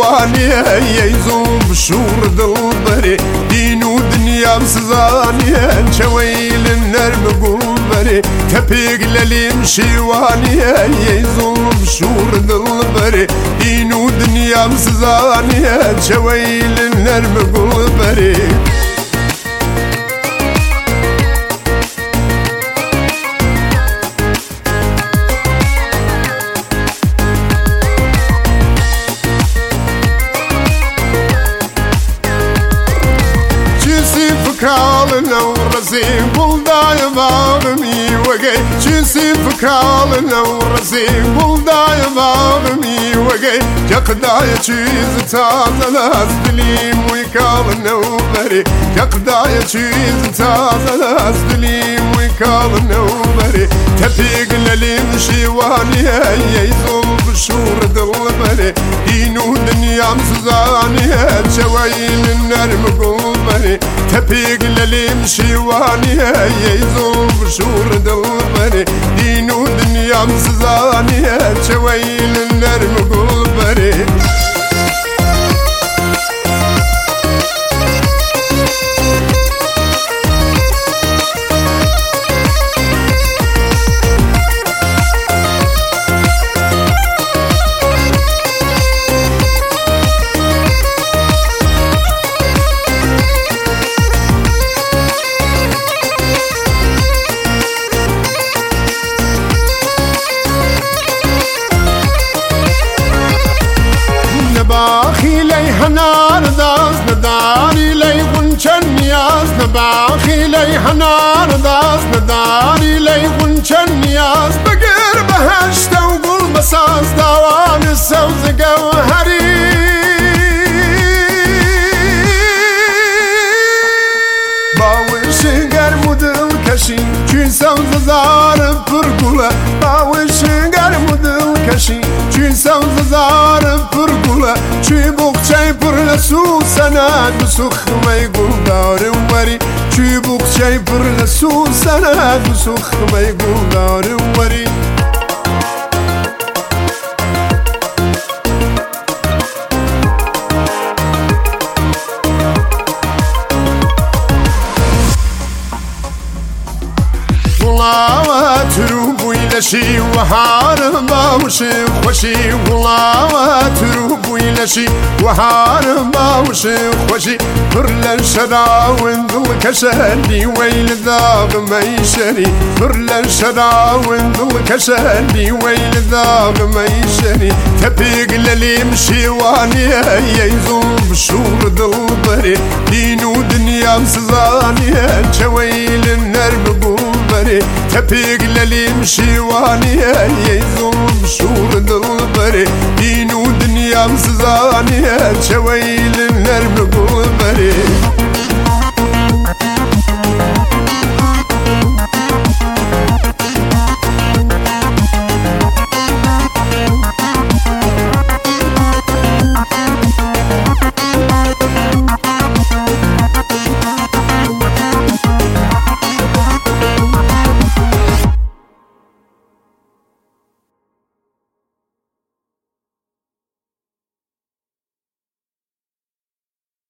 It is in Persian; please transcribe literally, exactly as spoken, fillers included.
شوانية يزوم بشور دلبري دين ودنيا مسزانية شويل النرم قلبري تبيق لليم شوانية يزوم بشور دلبري دين ودنيا مسزانية شويل النرم قلبري فكالنا ورزين بلداي باغمي وقي جنسي فكالنا ورزين بلداي باغمي وقي يقداي تشيز تازلاز دليم ويكالنا وبري يقداي تشيز تازلاز دليم ويكالنا وبري تبيق لليم شيواني يزوم بشور دلبري دينو دنيا مسزاني شويل النرم قلبري تبيق لليم شيواني يزوم بشور دلبري دينو دنيا مسزاني شويل النرم قلبري نباخي لي حنار داز نداري لي غنشن ياز نباخي لي حنار داز نداري لي غنشن ياز بقر بهشت وقل بساز داوان السوز قوهري باوش قرمود الكشي چون سوز زار برقوله باوش قرمود الكشي چون سوز زار برقوله چی بخچه پر نسو سند بسخ میگل داره وری چی بخچه پر نسو سند بسخ میگل داره وری لشي وهار باوش خوشي والله تروب لشي وهار باوش خوشي فرل شدا وندل كشلي ويل ذاق ميشري فرل شدا وندل كشلي ويل ذاق ميشري تبيق للي مشي واني يزوم بشور دلبري دينو دنيا مسزاني شويل النرم قلبري تبيق للي مشي واني يزوم بشور دلبري دينو دنيا مسزاني